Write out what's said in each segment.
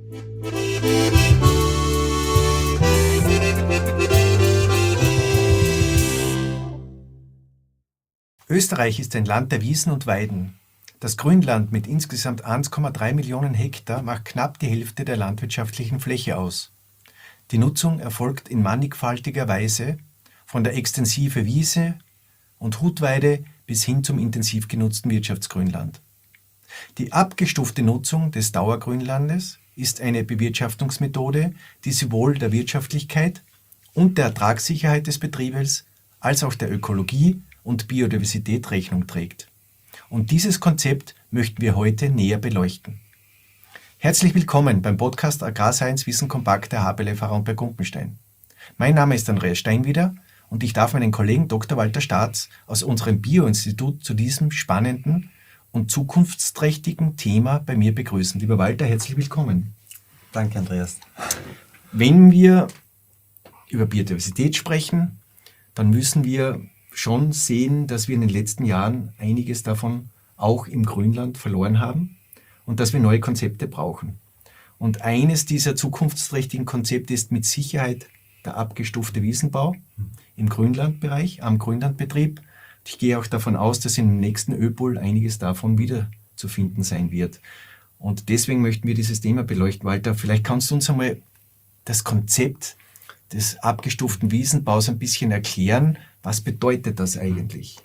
Österreich ist ein Land der Wiesen und Weiden. Das Grünland mit insgesamt 1,3 Millionen Hektar macht knapp die Hälfte der landwirtschaftlichen Fläche aus. Die Nutzung erfolgt in mannigfaltiger Weise, von der extensive Wiese und Hutweide bis hin zum intensiv genutzten Wirtschaftsgrünland. Die abgestufte Nutzung des Dauergrünlandes ist eine Bewirtschaftungsmethode, die sowohl der Wirtschaftlichkeit und der Ertragssicherheit des Betriebes als auch der Ökologie und Biodiversität Rechnung trägt. Und dieses Konzept möchten wir heute näher beleuchten. Herzlich willkommen beim Podcast Agrarscience Wissen Kompakt der HBLF Harald-Gumpenstein. Mein Name ist Andreas Steinwieder und ich darf meinen Kollegen Dr. Walter Staats aus unserem Bio-Institut zu diesem spannenden und zukunftsträchtigen Thema bei mir begrüßen. Lieber Walter, herzlich willkommen. Danke, Andreas. Wenn wir über Biodiversität sprechen, dann müssen wir schon sehen, dass wir in den letzten Jahren einiges davon auch im Grünland verloren haben und dass wir neue Konzepte brauchen. Und eines dieser zukunftsträchtigen Konzepte ist mit Sicherheit der abgestufte Wiesenbau im Grünlandbereich, am Grünlandbetrieb. Ich gehe auch davon aus, dass im nächsten ÖPOL einiges davon wieder zu finden sein wird. Und deswegen möchten wir dieses Thema beleuchten. Walter, vielleicht kannst du uns einmal das Konzept des abgestuften Wiesenbaus ein bisschen erklären. Was bedeutet das eigentlich?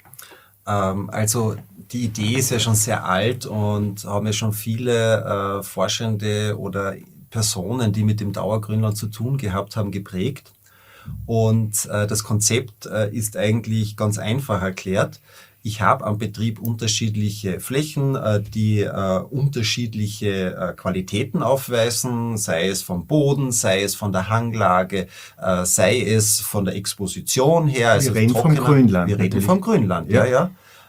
Also die Idee ist ja schon sehr alt und haben ja schon viele Forschende oder Personen, die mit dem Dauergrünland zu tun gehabt haben, geprägt. Und das Konzept ist eigentlich ganz einfach erklärt. Ich habe am Betrieb unterschiedliche Flächen, die unterschiedliche Qualitäten aufweisen, sei es vom Boden, sei es von der Hanglage, sei es von der Exposition her. Wir reden vom Grünland. Wir reden vom Grünland, ja.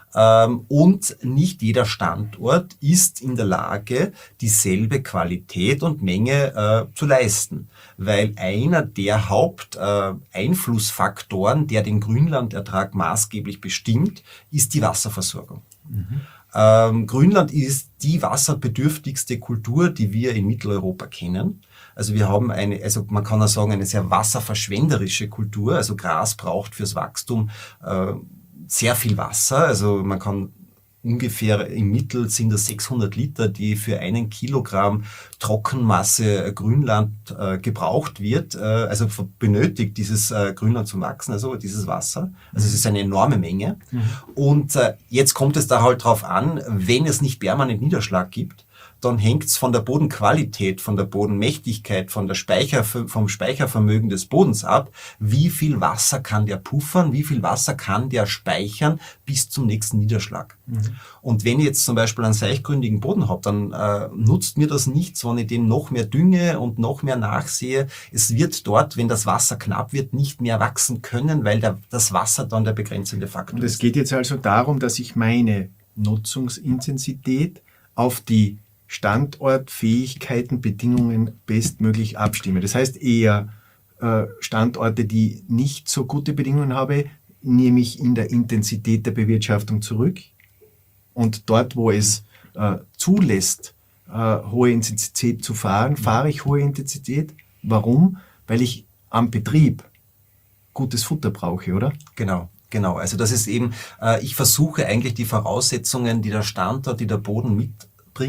Und nicht jeder Standort ist in der Lage, dieselbe Qualität und Menge zu leisten, weil einer der Haupteinflussfaktoren, der den Grünlandertrag maßgeblich bestimmt, ist die Wasserversorgung. Grünland ist die wasserbedürftigste Kultur, die wir in Mitteleuropa kennen. Also wir haben man kann auch sagen, eine sehr wasserverschwenderische Kultur. Also Gras braucht fürs Wachstum sehr viel Wasser, also man kann ungefähr im Mittel sind das 600 Liter, die für 1 Kilogramm Trockenmasse Grünland gebraucht wird, also benötigt dieses Grünland zum Wachsen, also dieses Wasser. Also es ist eine enorme Menge. Und jetzt kommt es da halt drauf an, wenn es nicht permanent Niederschlag gibt, dann hängt es von der Bodenqualität, von der Bodenmächtigkeit, vom Speichervermögen des Bodens ab. Wie viel Wasser kann der puffern? Wie viel Wasser kann der speichern bis zum nächsten Niederschlag? Und wenn ich jetzt zum Beispiel einen seichtgründigen Boden habe, dann nutzt mir das nichts, wenn ich dem noch mehr dünge und noch mehr nachsehe. Es wird dort, wenn das Wasser knapp wird, nicht mehr wachsen können, weil das Wasser dann der begrenzende Faktor ist. Und es geht jetzt also darum, dass ich meine Nutzungsintensität auf die Standortfähigkeiten, Bedingungen bestmöglich abstimme. Das heißt eher Standorte, die nicht so gute Bedingungen habe, nehme ich in der Intensität der Bewirtschaftung zurück. Und dort, wo es zulässt, hohe Intensität zu fahren, fahre ich hohe Intensität. Warum? Weil ich am Betrieb gutes Futter brauche, oder? Genau. Also das ist eben, ich versuche eigentlich die Voraussetzungen, die der Standort, die der Boden mitbringt,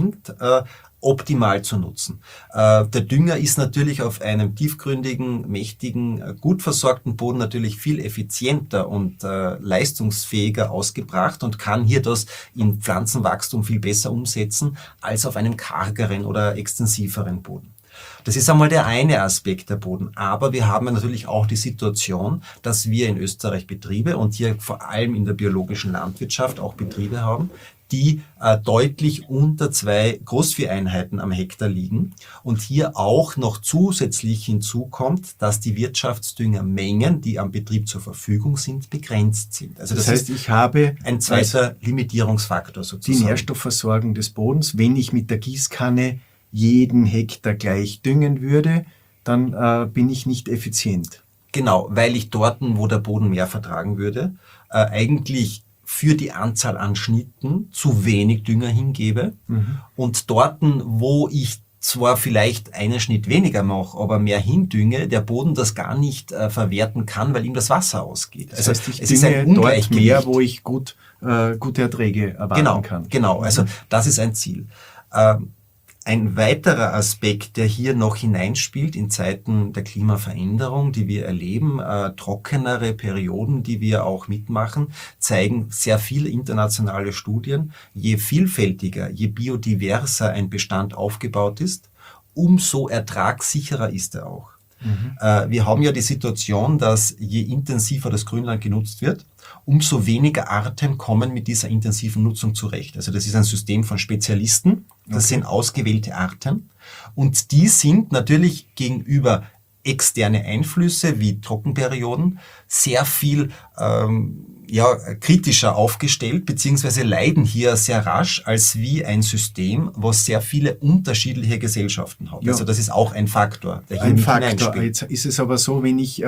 optimal zu nutzen. Der Dünger ist natürlich auf einem tiefgründigen, mächtigen, gut versorgten Boden natürlich viel effizienter und leistungsfähiger ausgebracht und kann hier das in Pflanzenwachstum viel besser umsetzen als auf einem kargeren oder extensiveren Boden. Das ist einmal der eine Aspekt der Boden. Aber wir haben ja natürlich auch die Situation, dass wir in Österreich Betriebe und hier vor allem in der biologischen Landwirtschaft auch Betriebe haben, die deutlich unter 2 Großvieheinheiten am Hektar liegen. Und hier auch noch zusätzlich hinzukommt, dass die Wirtschaftsdüngermengen, die am Betrieb zur Verfügung sind, begrenzt sind. Also das heißt, ich habe ein zweiter Limitierungsfaktor sozusagen. Die Nährstoffversorgung des Bodens. Wenn ich mit der Gießkanne jeden Hektar gleich düngen würde, dann bin ich nicht effizient. Genau, weil ich dort, wo der Boden mehr vertragen würde, eigentlich für die Anzahl an Schnitten zu wenig Dünger hingebe. Und dort, wo ich zwar vielleicht einen Schnitt weniger mache, aber mehr hindünge, der Boden das gar nicht verwerten kann, weil ihm das Wasser ausgeht. Das heißt, ich es ist ein dünge dort Ungleichgewicht. mehr, wo ich gute Erträge erwarten kann. Genau, also das ist ein Ziel. Ein weiterer Aspekt, der hier noch hineinspielt in Zeiten der Klimaveränderung, die wir erleben, trockenere Perioden, die wir auch mitmachen, zeigen sehr viele internationale Studien. Je vielfältiger, je biodiverser ein Bestand aufgebaut ist, umso ertragssicherer ist er auch. Wir haben ja die Situation, dass je intensiver das Grünland genutzt wird, umso weniger Arten kommen mit dieser intensiven Nutzung zurecht. Also das ist ein System von Spezialisten, das sind ausgewählte Arten und die sind natürlich gegenüber externe Einflüsse wie Trockenperioden sehr viel kritischer aufgestellt, beziehungsweise leiden hier sehr rasch als wie ein System, was sehr viele unterschiedliche Gesellschaften hat. Ja. Also das ist auch ein Faktor, der hier Ein mit Faktor. hineinspielt. Jetzt ist es aber so, wenn ich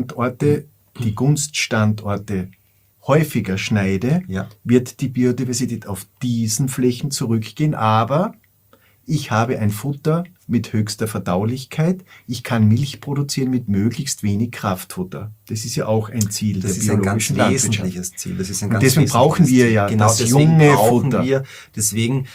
die Gunststandorte häufiger schneide, Ja. wird die Biodiversität auf diesen Flächen zurückgehen, aber ich habe ein Futter mit höchster Verdaulichkeit. Ich kann Milch produzieren mit möglichst wenig Kraftfutter. Das ist ja auch ein Ziel Das der ist ein ganz biologischen Landwirtschaft. wesentliches Ziel. Das ist ein Und ganz deswegen brauchen wesentliches wir Ziel. ja genau das deswegen junge brauchen Futter. wir deswegen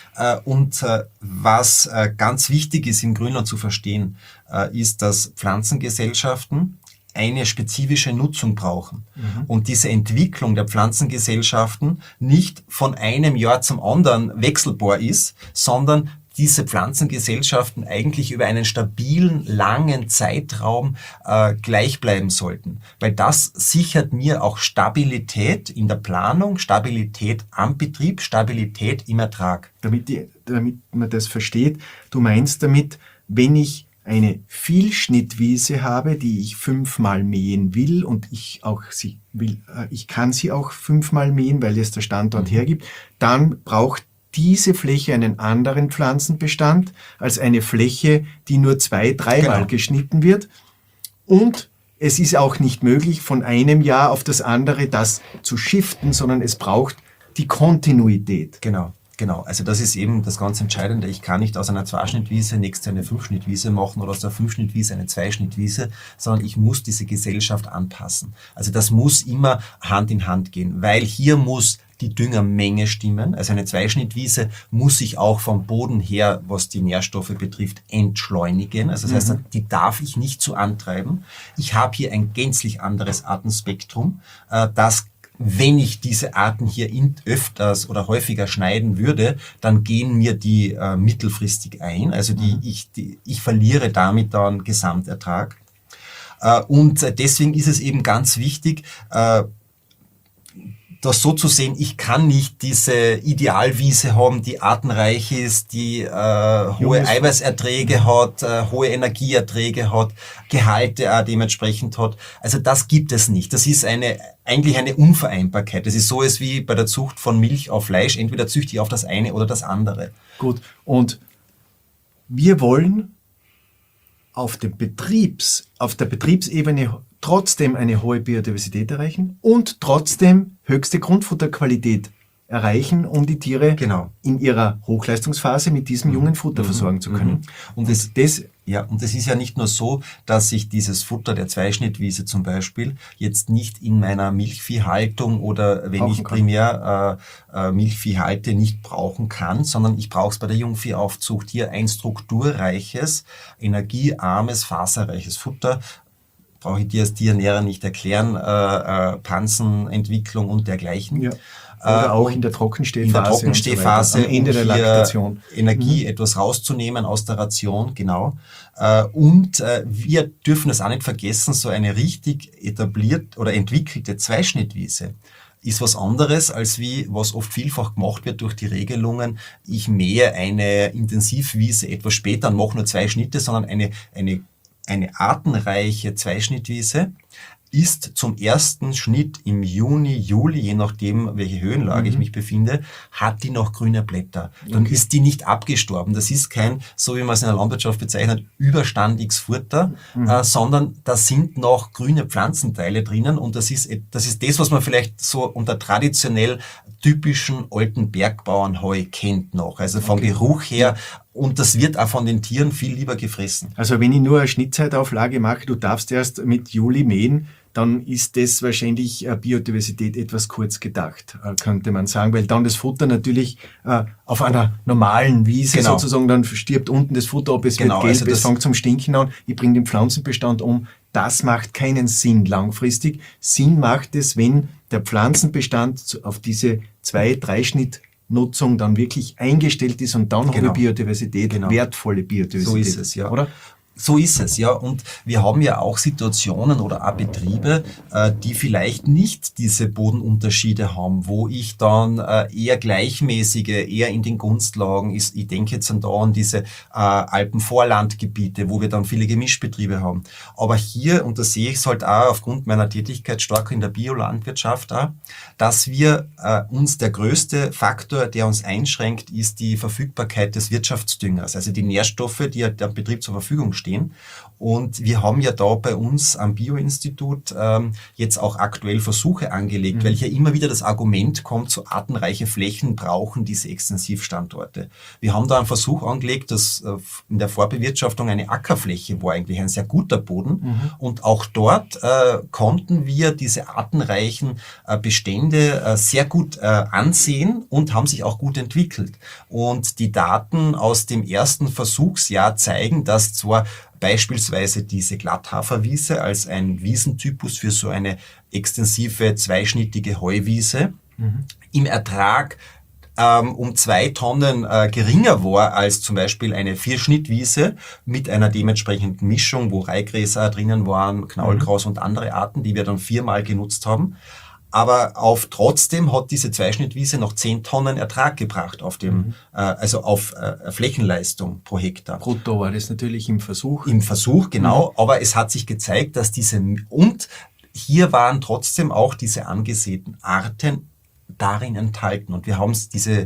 was ganz wichtig ist im Grünland zu verstehen, ist, dass Pflanzengesellschaften eine spezifische Nutzung brauchen. Und diese Entwicklung der Pflanzengesellschaften nicht von einem Jahr zum anderen wechselbar ist, sondern diese Pflanzengesellschaften eigentlich über einen stabilen, langen Zeitraum gleich bleiben sollten. Weil das sichert mir auch Stabilität in der Planung, Stabilität am Betrieb, Stabilität im Ertrag. Damit man das versteht, du meinst damit, wenn ich eine Vielschnittwiese habe, die ich 5-mal mähen will und ich kann sie auch 5-mal mähen, weil es der Standort hergibt, dann braucht diese Fläche einen anderen Pflanzenbestand als eine Fläche, die nur 2-3 Mal geschnitten wird. Und es ist auch nicht möglich, von einem Jahr auf das andere das zu shiften, sondern es braucht die Kontinuität. Genau. Also das ist eben das ganz Entscheidende. Ich kann nicht aus einer 2-Schnittwiese nächste eine 5-Schnittwiese machen oder aus der 5-Schnittwiese eine 2-Schnittwiese, sondern ich muss diese Gesellschaft anpassen. Also das muss immer Hand in Hand gehen, weil hier muss die Düngermenge stimmen. Also eine 2-Schnittwiese muss sich auch vom Boden her, was die Nährstoffe betrifft, entschleunigen. Also das heißt, die darf ich nicht zu antreiben. Ich habe hier ein gänzlich anderes Artenspektrum, das wenn ich diese Arten hier öfters oder häufiger schneiden würde, dann gehen mir die mittelfristig ein. Also ich verliere damit dann Gesamtertrag. Und deswegen ist es eben ganz wichtig, das so zu sehen, ich kann nicht diese Idealwiese haben, die artenreich ist, die hohe Eiweißerträge hat, hohe Energieerträge hat, Gehalte auch dementsprechend hat. Also das gibt es nicht. Das ist eigentlich eine Unvereinbarkeit. Das ist so wie bei der Zucht von Milch auf Fleisch. Entweder züchte ich auf das eine oder das andere. Gut, und wir wollen auf der Betriebsebene trotzdem eine hohe Biodiversität erreichen und trotzdem höchste Grundfutterqualität erreichen, um die Tiere in ihrer Hochleistungsphase mit diesem jungen Futter versorgen zu können. Und es ist ja nicht nur so, dass ich dieses Futter der 2-Schnittwiese zum Beispiel jetzt nicht in meiner Milchviehhaltung oder wenn ich primär Milchvieh halte, nicht brauchen kann, sondern ich brauche es bei der Jungviehaufzucht hier ein strukturreiches, energiearmes, faserreiches Futter. Brauche ich dir als Tierernährer nicht erklären, Pansenentwicklung und dergleichen. Ja. Oder auch in der Trockenstehphase, am Ende der Laktation. Energie etwas rauszunehmen aus der Ration, genau. Und wir dürfen es auch nicht vergessen, so eine richtig etabliert oder entwickelte 2-Schnittwiese ist was anderes, als was oft vielfach gemacht wird durch die Regelungen. Ich mähe eine Intensivwiese etwas später und mache nur 2 Schnitte, sondern eine artenreiche 2-Schnittwiese ist zum ersten Schnitt im Juni, Juli, je nachdem, welche Höhenlage ich mich befinde, hat die noch grüne Blätter. Dann ist die nicht abgestorben. Das ist kein, so wie man es in der Landwirtschaft bezeichnet, überstandiges Futter, sondern da sind noch grüne Pflanzenteile drinnen und das ist das, was man vielleicht so unter traditionell typischen alten Bergbauernheu kennt noch. Also vom Geruch her und das wird auch von den Tieren viel lieber gefressen. Also wenn ich nur eine Schnittzeitauflage mache, du darfst erst mit Juli mähen, dann ist das wahrscheinlich Biodiversität etwas kurz gedacht, könnte man sagen, weil dann das Futter natürlich auf einer normalen Wiese sozusagen, dann stirbt unten das Futter ab, es wird gelb, also es fängt zum Stinken an, ich bringe den Pflanzenbestand um. Das macht keinen Sinn langfristig. Sinn macht es, wenn der Pflanzenbestand auf diese 2-3 Schnittnutzung dann wirklich eingestellt ist und dann haben wir Biodiversität, wertvolle Biodiversität. So ist es, ja. Oder? So ist es, ja. Und wir haben ja auch Situationen oder auch Betriebe, die vielleicht nicht diese Bodenunterschiede haben, wo ich dann eher gleichmäßige, eher in den Gunstlagen ist. Ich denke jetzt an diese Alpenvorlandgebiete, wo wir dann viele Gemischbetriebe haben. Aber hier, und da sehe ich es halt auch aufgrund meiner Tätigkeit stark in der Biolandwirtschaft auch, dass wir uns der größte Faktor, der uns einschränkt, ist die Verfügbarkeit des Wirtschaftsdüngers, also die Nährstoffe, die dem Betrieb zur Verfügung stehen. Und wir haben ja da bei uns am Bio-Institut jetzt auch aktuell Versuche angelegt, weil hier immer wieder das Argument kommt, so artenreiche Flächen brauchen diese Extensivstandorte. Wir haben da einen Versuch angelegt, dass in der Vorbewirtschaftung eine Ackerfläche war eigentlich ein sehr guter Boden. Und auch dort konnten wir diese artenreichen Bestände sehr gut ansehen und haben sich auch gut entwickelt. Und die Daten aus dem ersten Versuchsjahr zeigen, dass zwar beispielsweise diese Glatthaferwiese als ein Wiesentypus für so eine extensive zweischnittige Heuwiese im Ertrag um 2 Tonnen geringer war als zum Beispiel eine Vierschnittwiese mit einer dementsprechenden Mischung, wo Reihgräser drinnen waren, Knaulkraus und andere Arten, die wir dann 4-mal genutzt haben. Aber trotzdem hat diese Zweischnittwiese noch 10 Tonnen Ertrag gebracht auf dem, also auf Flächenleistung pro Hektar. Brutto war das natürlich im Versuch. Im Versuch, genau. Aber es hat sich gezeigt, dass und hier waren trotzdem auch diese angesäten Arten darin enthalten. Und wir haben diese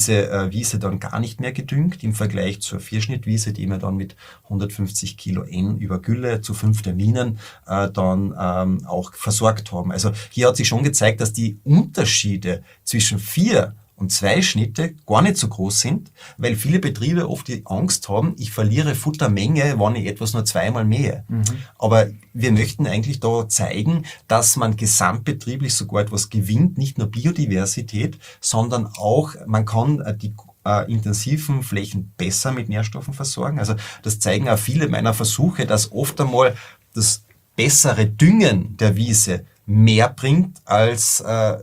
Wiese dann gar nicht mehr gedüngt im Vergleich zur Vierschnittwiese, die wir dann mit 150 Kilo N über Gülle zu 5 Terminen dann auch versorgt haben. Also hier hat sich schon gezeigt, dass die Unterschiede zwischen 4 und 2 Schnitte gar nicht so groß sind, weil viele Betriebe oft die Angst haben, ich verliere Futtermenge, wenn ich etwas nur 2-mal mähe. Aber wir möchten eigentlich da zeigen, dass man gesamtbetrieblich sogar etwas gewinnt, nicht nur Biodiversität, sondern auch, man kann die intensiven Flächen besser mit Nährstoffen versorgen. Also das zeigen auch viele meiner Versuche, dass oft einmal das bessere Düngen der Wiese mehr bringt als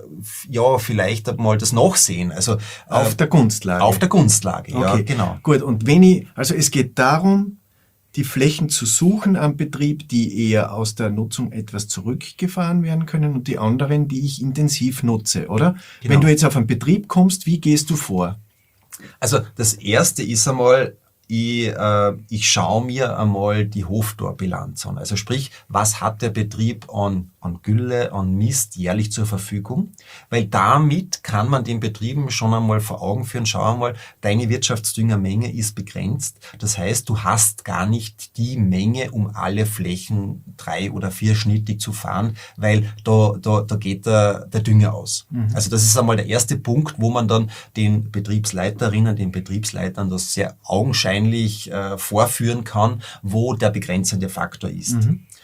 vielleicht einmal das Nachsehen. Also auf der Gunstlage. Auf der Gunstlage, ja, okay. Genau. Gut, und also es geht darum, die Flächen zu suchen am Betrieb, die eher aus der Nutzung etwas zurückgefahren werden können und die anderen, die ich intensiv nutze, oder? Genau. Wenn du jetzt auf einen Betrieb kommst, wie gehst du vor? Also das Erste ist einmal, ich schaue mir einmal die Hoftorbilanz an. Also sprich, was hat der Betrieb an Gülle, an Mist jährlich zur Verfügung? Weil damit kann man den Betrieben schon einmal vor Augen führen, schau einmal, deine Wirtschaftsdüngermenge ist begrenzt. Das heißt, du hast gar nicht die Menge, um alle Flächen 3- oder 4-schnittig zu fahren, weil da geht der Dünger aus. Also das ist einmal der erste Punkt, wo man dann den Betriebsleiterinnen, den Betriebsleitern das sehr augenscheinlich vorführen kann, wo der begrenzende Faktor ist.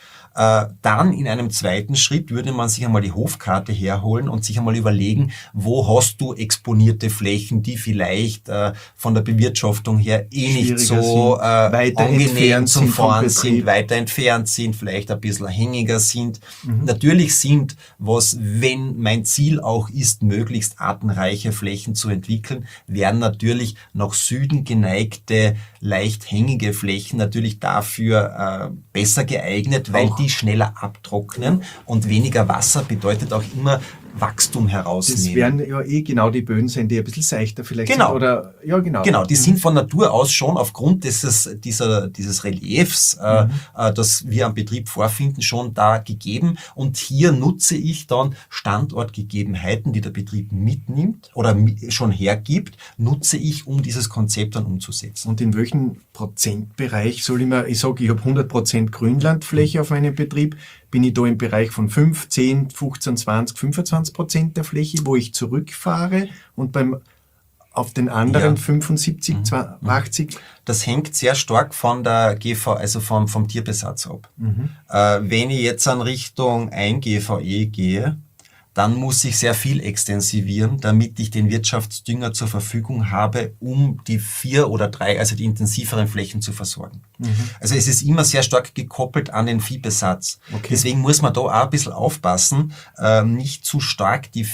Dann in einem zweiten Schritt würde man sich einmal die Hofkarte herholen und sich einmal überlegen, wo hast du exponierte Flächen, die vielleicht von der Bewirtschaftung her nicht so angenehm zum Fahren sind, weiter entfernt sind, vielleicht ein bisschen hängiger sind. Natürlich sind, wenn mein Ziel auch ist, möglichst artenreiche Flächen zu entwickeln, werden natürlich nach Süden geneigte, leicht hängige Flächen natürlich dafür besser geeignet, weil die schneller abtrocknen und weniger Wasser bedeutet auch immer Wachstum herausnehmen. Das werden ja genau die Böden sein, die ein bisschen seichter vielleicht sind. Oder, ja, genau. Genau, die sind von Natur aus schon aufgrund dieses Reliefs, das wir am Betrieb vorfinden, schon da gegeben. Und hier nutze ich dann Standortgegebenheiten, die der Betrieb mitnimmt oder schon hergibt, nutze ich, um dieses Konzept dann umzusetzen. Und in welchem Prozentbereich soll ich sage, ich habe 100% Grünlandfläche auf meinem Betrieb, bin ich da im Bereich von 5, 10, 15, 20, 25% der Fläche, wo ich zurückfahre und beim auf den anderen Ja. 75, 80? Das hängt sehr stark von der GV, also vom Tierbesatz ab. Wenn ich jetzt an Richtung 1 GVE gehe, dann muss ich sehr viel extensivieren, damit ich den Wirtschaftsdünger zur Verfügung habe, um die 4 oder 3, also die intensiveren Flächen zu versorgen. Also es ist immer sehr stark gekoppelt an den Viehbesatz. Okay. Deswegen muss man da auch ein bisschen aufpassen, nicht zu stark die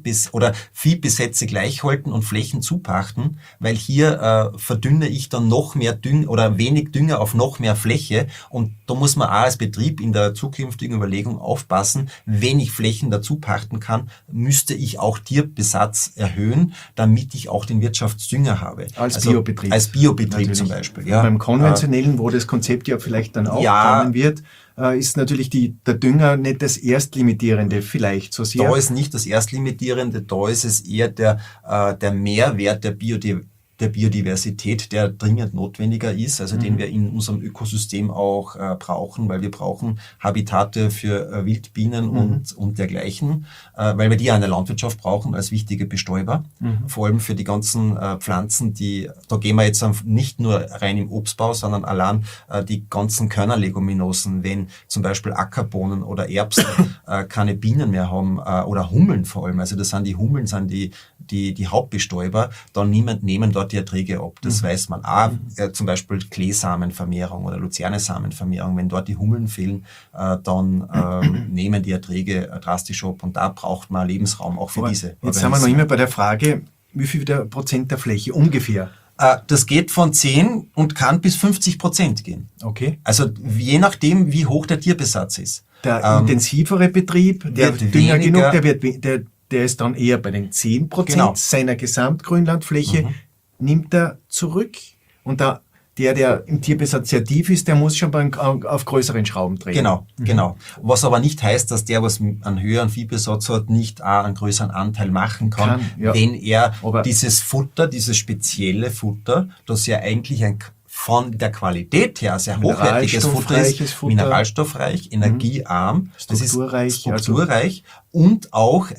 Viehbesätze gleich halten und Flächen zupachten, weil hier verdünne ich dann noch mehr Dünger oder wenig Dünger auf noch mehr Fläche, und da muss man auch als Betrieb in der zukünftigen Überlegung aufpassen, wenn ich Flächen dazu pachten kann, müsste ich auch Tierbesatz erhöhen, damit ich auch den Wirtschaftsdünger habe. Als Biobetrieb. Als Biobetrieb Natürlich. zum Beispiel. Ja. Beim konventionellen, wo das Konzept ja vielleicht dann auch kommen wird, ist natürlich der Dünger nicht das Erstlimitierende vielleicht so sehr. Da ist nicht das Erstlimitierende, da ist es eher der Mehrwert der Biodiversität, der dringend notwendiger ist, also den wir in unserem Ökosystem auch brauchen, weil wir brauchen Habitate für Wildbienen und dergleichen, weil wir die ja in der Landwirtschaft brauchen als wichtige Bestäuber, vor allem für die ganzen Pflanzen, da gehen wir jetzt nicht nur rein im Obstbau, sondern allein die ganzen Körnerleguminosen, wenn zum Beispiel Ackerbohnen oder Erbsen keine Bienen mehr haben, oder Hummeln vor allem, also das sind die Hummeln, sind die Hauptbestäuber, dann nehmen dort die Erträge ab. Das weiß man auch. Zum Beispiel Kleesamenvermehrung oder Luzerne-Samenvermehrung. Wenn dort die Hummeln fehlen, dann nehmen die Erträge drastisch ab. Und da braucht man Lebensraum auch für diese. Jetzt sind wir noch immer bei der Frage, wie viel Prozent der Fläche ungefähr? Das geht von 10 und kann bis 50% gehen. Okay. Also je nachdem, wie hoch der Tierbesatz ist. Der intensivere Betrieb, der wird Dünger weniger- genug, der ist dann eher bei den 10% Genau. seiner Gesamtgrünlandfläche, nimmt er zurück. Und der im Tierbesatz sehr tief ist, der muss schon auf größeren Schrauben drehen. Genau. Was aber nicht heißt, dass der, was einen höheren Viehbesatz hat, nicht auch einen größeren Anteil machen kann, ja. wenn er Aber dieses Futter, dieses spezielle Futter, das ja eigentlich von der Qualität her sehr hochwertiges Futter ist, mineralstoffreich, energiearm, strukturreich und auch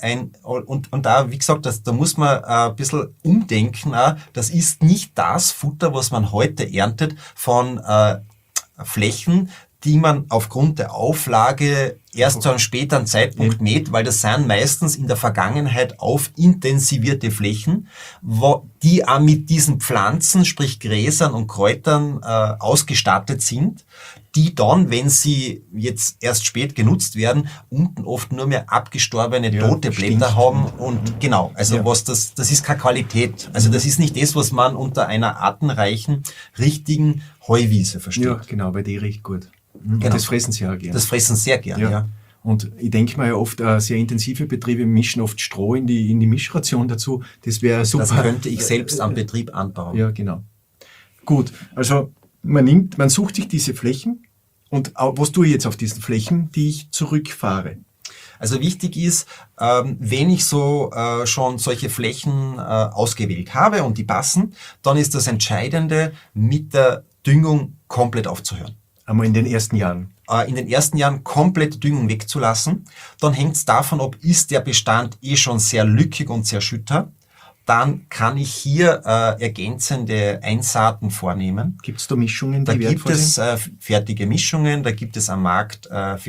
und da, wie gesagt, da muss man ein bisschen umdenken, das ist nicht das Futter, was man heute erntet von Flächen, die man aufgrund der Auflage erst zu einem späteren Zeitpunkt mäht, weil das sind meistens in der Vergangenheit intensivierte Flächen, die auch mit diesen Pflanzen, sprich Gräsern und Kräutern ausgestattet sind, die dann, wenn sie jetzt erst spät genutzt werden, unten oft nur mehr abgestorbene, tote Blätter haben und genau, also das ist keine Qualität. Also das ist nicht das, was man unter einer artenreichen, richtigen Heuwiese versteht. Ja, genau, bei dir riecht gut. Genau. Das fressen sie ja gerne. Das fressen sehr gern, ja. Und ich denke mal ja oft, sehr intensive Betriebe mischen oft Stroh in die Mischration dazu. Das wäre super. Das könnte ich selbst am Betrieb anbauen. Ja, genau. Gut, also man sucht sich diese Flächen und was tue ich jetzt auf diesen Flächen, die ich zurückfahre? Also wichtig ist, wenn ich schon solche Flächen ausgewählt habe und die passen, dann ist das Entscheidende, mit der Düngung komplett aufzuhören. Einmal in den ersten Jahren. In den ersten Jahren komplett Düngung wegzulassen. Dann hängt es davon ab, ist der Bestand schon sehr lückig und sehr schütter. Dann kann ich hier ergänzende Einsaaten vornehmen. Gibt es da Mischungen, die wertvoll sind? Da gibt es fertige Mischungen, da gibt es am Markt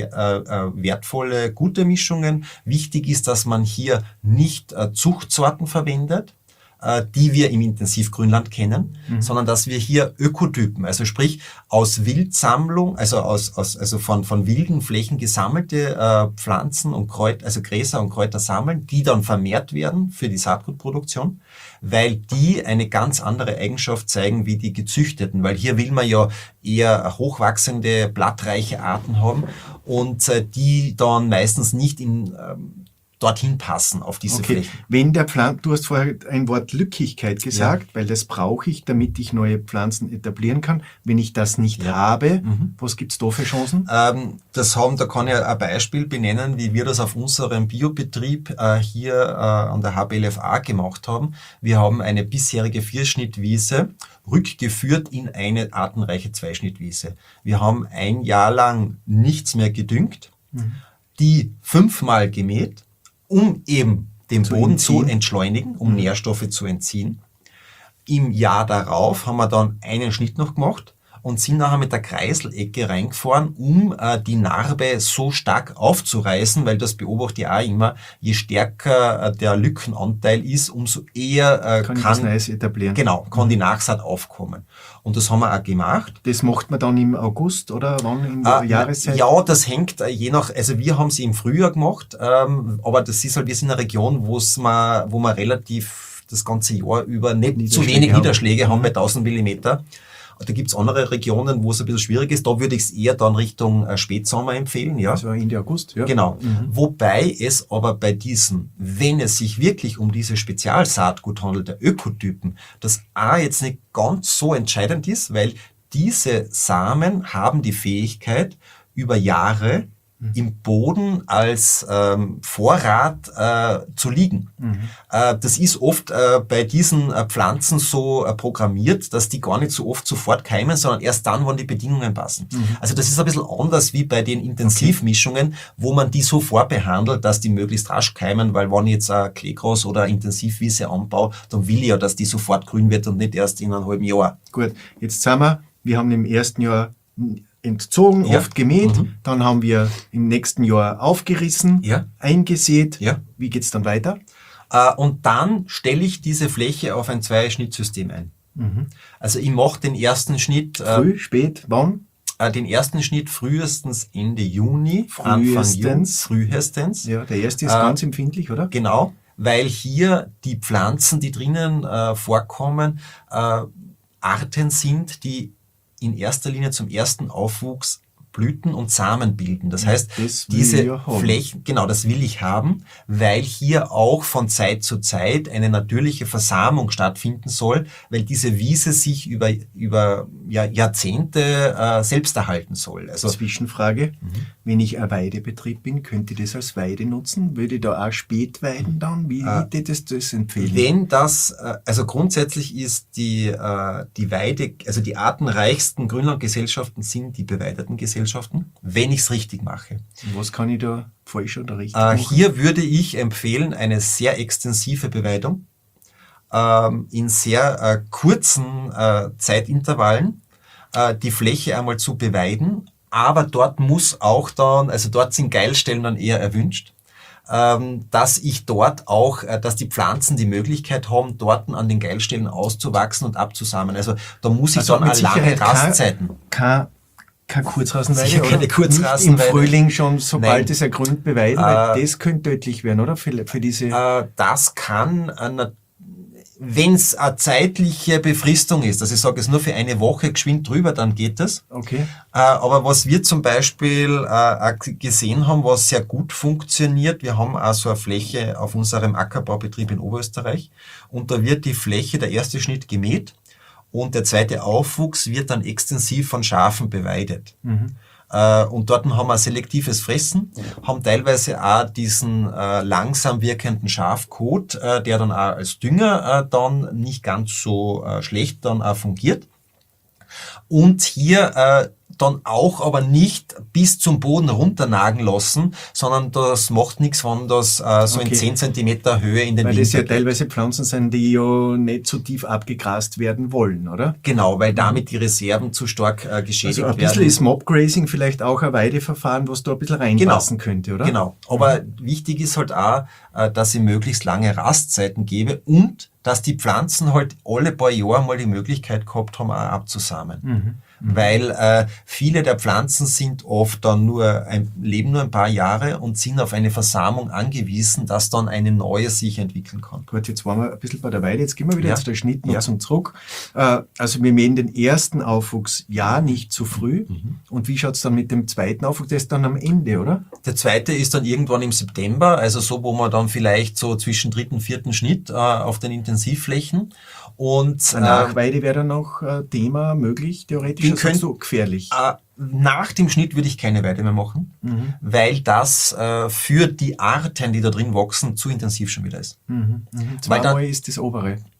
wertvolle, gute Mischungen. Wichtig ist, dass man hier nicht Zuchtsorten verwendet, die wir im Intensivgrünland kennen, sondern dass wir hier Ökotypen, also sprich aus Wildsammlung, also von wilden Flächen gesammelte Pflanzen und Kräuter, also Gräser und Kräuter sammeln, die dann vermehrt werden für die Saatgutproduktion, weil die eine ganz andere Eigenschaft zeigen wie die gezüchteten, weil hier will man ja eher hochwachsende, blattreiche Arten haben und die dann meistens nicht dorthin passen auf diese Flächen. Wenn du hast vorher ein Wort Lückigkeit gesagt, weil das brauche ich, damit ich neue Pflanzen etablieren kann. Wenn ich das nicht habe, was gibt's da für Chancen? Da kann ich ein Beispiel benennen, wie wir das auf unserem Biobetrieb hier an der HBLFA gemacht haben. Wir haben eine bisherige Vierschnittwiese rückgeführt in eine artenreiche Zweischnittwiese. Wir haben ein Jahr lang nichts mehr gedüngt, die 5-mal gemäht, um eben den Boden zu entschleunigen, um Nährstoffe zu entziehen. im Jahr darauf haben wir dann einen Schnitt noch gemacht und sind nachher mit der Kreiselecke reingefahren, um die Narbe so stark aufzureißen, weil das beobachte ich auch immer, je stärker der Lückenanteil ist, umso eher Kann ich was Neues etablieren. Genau, kann die Nachsaat aufkommen. Und das haben wir auch gemacht. Das macht man dann im August oder wann in der Jahreszeit? Ja, das hängt je nach, also wir haben sie im Frühjahr gemacht, aber das ist halt, wir sind in einer Region, wo man relativ das ganze Jahr über nicht zu wenig Niederschläge haben bei 1000 Millimeter. Da gibt's andere Regionen, wo es ein bisschen schwierig ist. Da würde ich es eher dann Richtung Spätsommer empfehlen. Ja. Also Ende August, ja. Genau. Wobei es aber bei diesen, wenn es sich wirklich um diese Spezialsaatgut handelt, der Ökotypen, das auch jetzt nicht ganz so entscheidend ist, weil diese Samen haben die Fähigkeit, über Jahre im Boden als Vorrat zu liegen. Das ist oft bei diesen Pflanzen so programmiert, dass die gar nicht so oft sofort keimen, sondern erst dann, wenn die Bedingungen passen. Also das ist ein bisschen anders wie bei den Intensivmischungen, wo man die so vorbehandelt, dass die möglichst rasch keimen, weil wenn ich jetzt Kleegras oder Intensivwiese anbaue, dann will ich ja, dass die sofort grün wird und nicht erst in einem halben Jahr. Gut, jetzt sind wir haben im ersten Jahr entzogen, oft gemäht, dann haben wir im nächsten Jahr aufgerissen, eingesät. Ja. Wie geht's dann weiter? Und dann stelle ich diese Fläche auf ein Zweischnittsystem ein. Also ich mache den ersten Schnitt... Früh, spät, wann? Den ersten Schnitt frühestens Ende Juni, Anfang Juni, frühestens. Ja, der erste ist ganz empfindlich, oder? Genau, weil hier die Pflanzen, die drinnen vorkommen, Arten sind, die in erster Linie zum ersten Aufwuchs Blüten und Samen bilden. Das heißt, diese Flächen, genau, das will ich haben, weil hier auch von Zeit zu Zeit eine natürliche Versamung stattfinden soll, weil diese Wiese sich über Jahrzehnte selbst erhalten soll. Also Zwischenfrage, wenn ich ein Weidebetrieb bin, könnte ich das als Weide nutzen? Würde ich da auch spät weiden dann? Wie hätte das empfehlen? Wenn das, also grundsätzlich ist die Weide, also die artenreichsten Grünlandgesellschaften sind die beweideten Gesellschaften, wenn ich es richtig mache. Und was kann ich da falsch oder richtig machen? Hier würde ich empfehlen, eine sehr extensive Beweidung in sehr kurzen Zeitintervallen die Fläche einmal zu beweiden, aber dort muss auch dann, also dort sind Geilstellen dann eher erwünscht, dass ich dort auch, dass die Pflanzen die Möglichkeit haben, dort an den Geilstellen auszuwachsen und abzusamen. Also da muss ich dann eine lange Rastzeiten. Keine Kurzrasenweide, sicher keine Kurzrasenweide. Nicht im Frühling schon, sobald es ergrünt beweiden, weil das könnte tödlich werden, oder? Für diese... Das kann, wenn es eine zeitliche Befristung ist, also ich sage es nur für eine Woche geschwind drüber, dann geht das. Okay. Aber was wir zum Beispiel gesehen haben, was sehr gut funktioniert, wir haben auch so eine Fläche auf unserem Ackerbaubetrieb in Oberösterreich und da wird die Fläche, der erste Schnitt gemäht, und der zweite Aufwuchs wird dann extensiv von Schafen beweidet. Und dort haben wir selektives Fressen, haben teilweise auch diesen langsam wirkenden Schafkot, der dann auch als Dünger dann nicht ganz so schlecht dann auch fungiert. Und hier dann auch aber nicht bis zum Boden runternagen lassen, sondern das macht nichts, wenn das so in 10 Zentimeter Höhe in den Weil Winter das ja geht. teilweise Pflanzen sind, die ja nicht so tief abgegrast werden wollen, oder? Genau, weil damit die Reserven zu stark geschädigt Also ein werden. bisschen ist Mobgrazing vielleicht auch ein Weideverfahren, was da ein bisschen reinpassen könnte, oder? Genau, aber wichtig ist halt auch, dass ich möglichst lange Rastzeiten gebe und dass die Pflanzen halt alle paar Jahre mal die Möglichkeit gehabt haben, auch abzusamen. Weil viele der Pflanzen sind oft dann leben nur ein paar Jahre und sind auf eine Versamung angewiesen, dass dann eine neue sich entwickeln kann. Gut, jetzt waren wir ein bisschen bei der Weide, jetzt gehen wir wieder zu der Schnittnutzung zurück. Also wir mähen den ersten Aufwuchs nicht zu früh. Und wie schaut's dann mit dem zweiten Aufwuchs? Der ist dann am Ende, oder? Der zweite ist dann irgendwann im September, also so, wo man dann vielleicht so zwischen dritten und vierten Schnitt auf den Intensivflächen. Und Nachweide wäre dann noch Thema möglich, theoretisch. Sagst du gefährlich? Nach dem Schnitt würde ich keine Weide mehr machen, weil das für die Arten, die da drin wachsen, zu intensiv schon wieder ist. Zweimal ist das obere.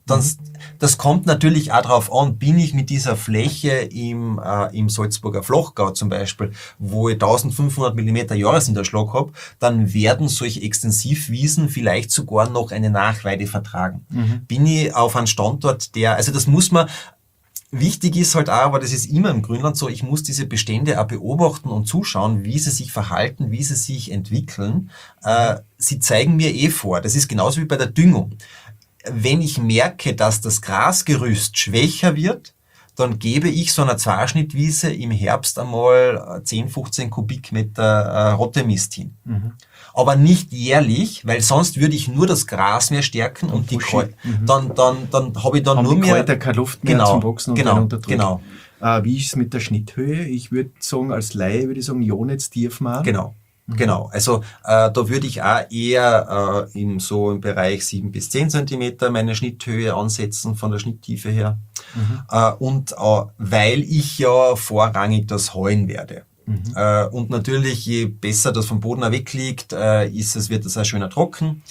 Das kommt natürlich auch darauf an, bin ich mit dieser Fläche im Salzburger Flachgau zum Beispiel, wo ich 1500 Millimeter Jahresniederschlag habe, dann werden solche Extensivwiesen vielleicht sogar noch eine Nachweide vertragen. Bin ich auf einem Standort, also das muss man. Wichtig ist halt auch, aber das ist immer im Grünland so, ich muss diese Bestände auch beobachten und zuschauen, wie sie sich verhalten, wie sie sich entwickeln. Sie zeigen mir vor. Das ist genauso wie bei der Düngung. Wenn ich merke, dass das Grasgerüst schwächer wird, dann gebe ich so einer Zweischnittwiese im Herbst einmal 10, 15 Kubikmeter Rottemist hin. Aber nicht jährlich, weil sonst würde ich nur das Gras mehr stärken und die dann habe ich dann haben nur die mehr Kräuter keine Luft mehr zum Wachsen und werden unterdrückt. Genau. Wie ist es mit der Schnitthöhe? Ich würde sagen, als Laie würde ich sagen, ja nicht tief machen. Genau. Also da würde ich auch eher im Bereich 7 bis 10 Zentimeter meine Schnitthöhe ansetzen von der Schnitttiefe her. Und weil ich ja vorrangig das heuen werde. Und natürlich, je besser das vom Boden weg liegt, wird es auch schöner trocken.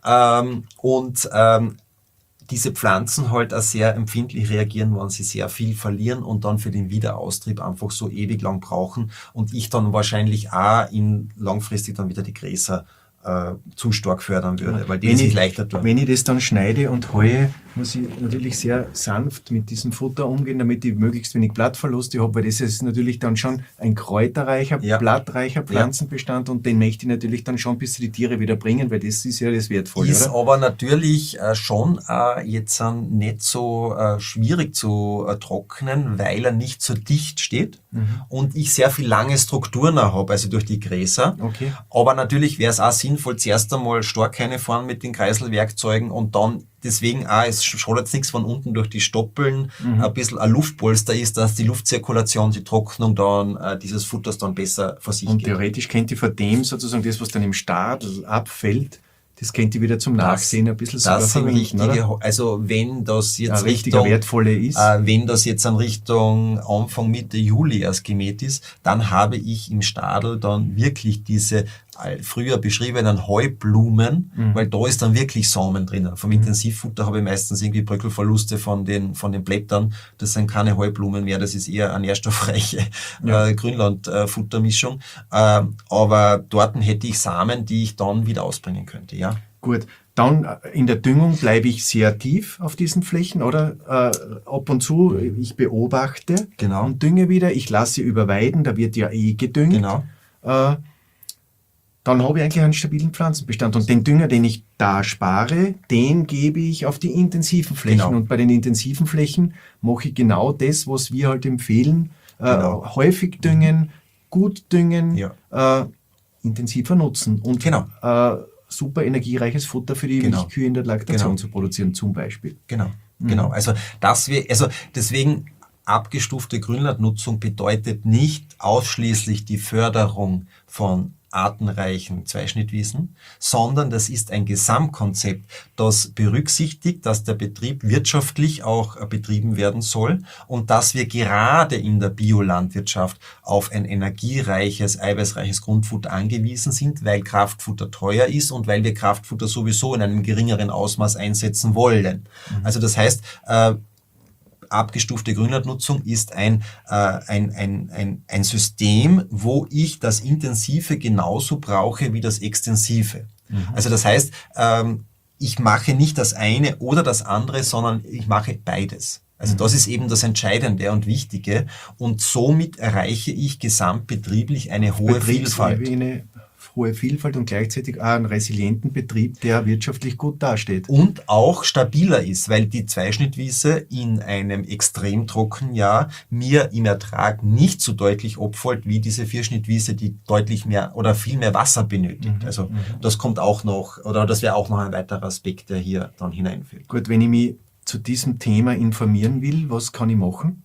Diese Pflanzen halt auch sehr empfindlich reagieren, wenn sie sehr viel verlieren und dann für den Wiederaustrieb einfach so ewig lang brauchen und ich dann wahrscheinlich auch langfristig dann wieder die Gräser zu stark fördern würde, weil die sich leichter tun. Wenn ich das dann schneide und heue, muss ich natürlich sehr sanft mit diesem Futter umgehen, damit ich möglichst wenig Blattverluste habe, weil das ist natürlich dann schon ein kräuterreicher, blattreicher Pflanzenbestand und den möchte ich natürlich dann schon bis die Tiere wieder bringen, weil das ist ja das Wertvolle. Ist aber natürlich schon jetzt nicht so schwierig zu trocknen, weil er nicht so dicht steht und ich sehr viel lange Strukturen habe, also durch die Gräser. Okay. Aber natürlich wäre es auch sinnvoll, zuerst einmal Starkheine fahren mit den Kreiselwerkzeugen und dann deswegen es schadet jetzt nichts, wenn unten durch die Stoppeln ein bisschen ein Luftpolster ist, dass die Luftzirkulation, die Trocknung dann dieses Futters dann besser vor sich und geht. Theoretisch könnte ich von dem sozusagen das, was dann im Stadel abfällt, das könnte ich wieder zum Nachsehen ein bisschen sogar verwenden, oder? Also wenn das jetzt wertvolle ist. Wenn das jetzt an Richtung Anfang Mitte Juli erst gemäht ist, dann habe ich im Stadel dann wirklich diese früher beschriebenen Heublumen, weil da ist dann wirklich Samen drinnen. Vom Intensivfutter habe ich meistens irgendwie Bröckelverluste von den Blättern. Das sind keine Heublumen mehr, das ist eher eine nährstoffreiche Grünlandfuttermischung. Aber dort hätte ich Samen, die ich dann wieder ausbringen könnte, ja. Gut, dann in der Düngung bleibe ich sehr tief auf diesen Flächen, oder? Ab und zu, ich beobachte und dünge wieder. Ich lasse überweiden, da wird ja gedüngt. Genau. Dann habe ich eigentlich einen stabilen Pflanzenbestand. Und den Dünger, den ich da spare, den gebe ich auf die intensiven Flächen. Genau. Und bei den intensiven Flächen mache ich genau das, was wir halt empfehlen. Häufig düngen, gut düngen, intensiver nutzen. Und super energiereiches Futter für die Milchkühe in der Laktation zu produzieren, zum Beispiel. Genau. Also deswegen abgestufte Grünlandnutzung bedeutet nicht ausschließlich die Förderung von artenreichen Zweischnittwiesen, sondern das ist ein Gesamtkonzept, das berücksichtigt, dass der Betrieb wirtschaftlich auch betrieben werden soll und dass wir gerade in der Biolandwirtschaft auf ein energiereiches, eiweißreiches Grundfutter angewiesen sind, weil Kraftfutter teuer ist und weil wir Kraftfutter sowieso in einem geringeren Ausmaß einsetzen wollen. Also das heißt, abgestufte Grünlandnutzung ist ein System, wo ich das Intensive genauso brauche wie das Extensive. Also das heißt, ich mache nicht das eine oder das andere, sondern ich mache beides. Also das ist eben das Entscheidende und Wichtige und somit erreiche ich gesamtbetrieblich eine hohe Vielfalt. Eine hohe Vielfalt und gleichzeitig auch einen resilienten Betrieb, der wirtschaftlich gut dasteht. Und auch stabiler ist, weil die Zweischnittwiese in einem extrem trockenen Jahr mir im Ertrag nicht so deutlich abfällt wie diese Vierschnittwiese, die deutlich mehr oder viel mehr Wasser benötigt. Also das kommt auch noch, oder das wäre auch noch ein weiterer Aspekt, der hier dann hineinfällt. Gut, wenn ich mich zu diesem Thema informieren will, was kann ich machen?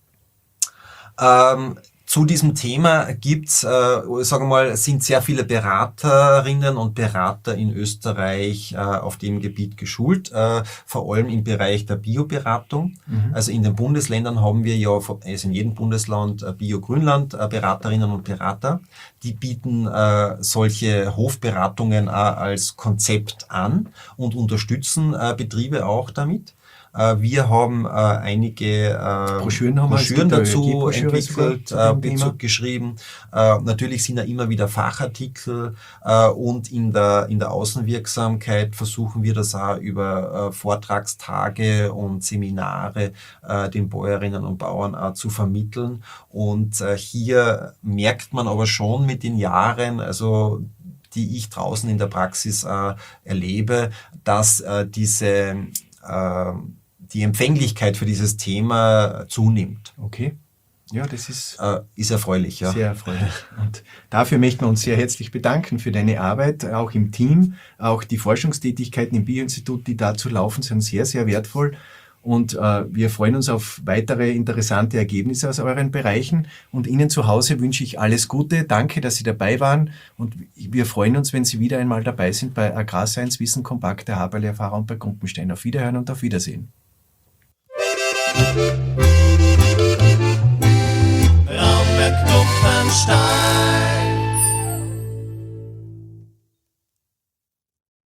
Zu diesem Thema sind sehr viele Beraterinnen und Berater in Österreich auf dem Gebiet geschult, vor allem im Bereich der Bioberatung. Also in den Bundesländern haben wir ja, also in jedem Bundesland Bio-Grünland-Beraterinnen und Berater. Die bieten solche Hofberatungen als Konzept an und unterstützen Betriebe auch damit. Wir haben einige Broschüren haben wir. Es Broschüren gibt eine dazu ÖRG-Broschüre sogar entwickelt, zu dem Thema. geschrieben. Natürlich sind da immer wieder Fachartikel und in der Außenwirksamkeit versuchen wir das auch über Vortragstage und Seminare den Bäuerinnen und Bauern auch zu vermitteln. Und hier merkt man aber schon mit den Jahren, also die ich draußen in der Praxis erlebe, dass die Empfänglichkeit für dieses Thema zunimmt. Okay. Ja, das ist erfreulich. Ja. sehr erfreulich. Und dafür möchten wir uns sehr herzlich bedanken für deine Arbeit, auch im Team. Auch die Forschungstätigkeiten im Bioinstitut, die dazu laufen, sind sehr, sehr wertvoll. Und wir freuen uns auf weitere interessante Ergebnisse aus euren Bereichen. Und Ihnen zu Hause wünsche ich alles Gute. Danke, dass Sie dabei waren. Und wir freuen uns, wenn Sie wieder einmal dabei sind bei Agrarscience Wissen Kompakt, der Haberle-Erfahrung bei Kumpenstein. Auf Wiederhören und auf Wiedersehen. Raumberg Kumpenstein.